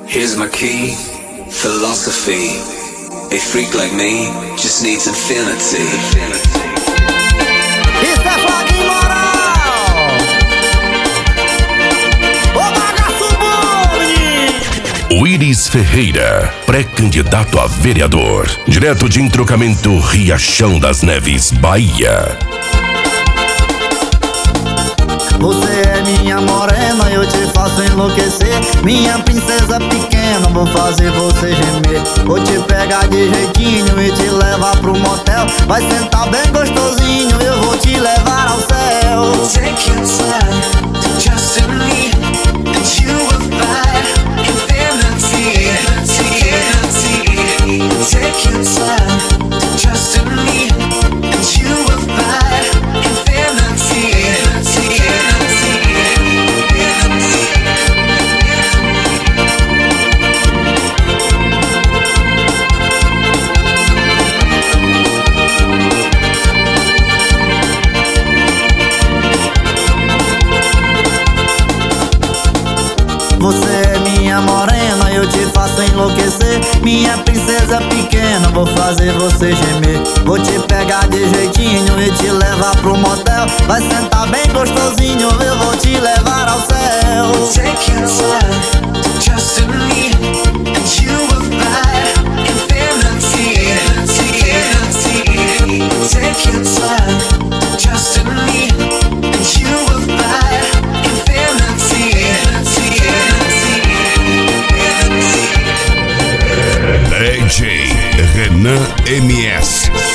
Here's my key, philosophy. A freak like me just needs infinity. Isso é fucking moral! Ô bagaço bom, menino! Iris Ferreira, pré-candidato a vereador, direto de Entrocamento Riachão das Neves, Bahia. Você é minha morena, eu te faço enlouquecer. Minha princesa pequena, vou fazer você gemer. Vou te pegar de jeitinho e te levar pro motel. Vai sentar bem gostosinho, eu vou te levar ao céu. Take your time to trust in me, and you will find infinity. Take your time to trust in me, and you will find infinity. Você é minha morena, eu te faço enlouquecer. Minha princesa pequena, vou fazer você gemer. Vou te pegar de jeitinho e te levar pro motel. Vai sentar bem gostosinho, eu vou te levar ao céu. Take your time to trust in me, and you will find infinity. Take your time to trust in me, and you will find infinity. DJ Renan MS.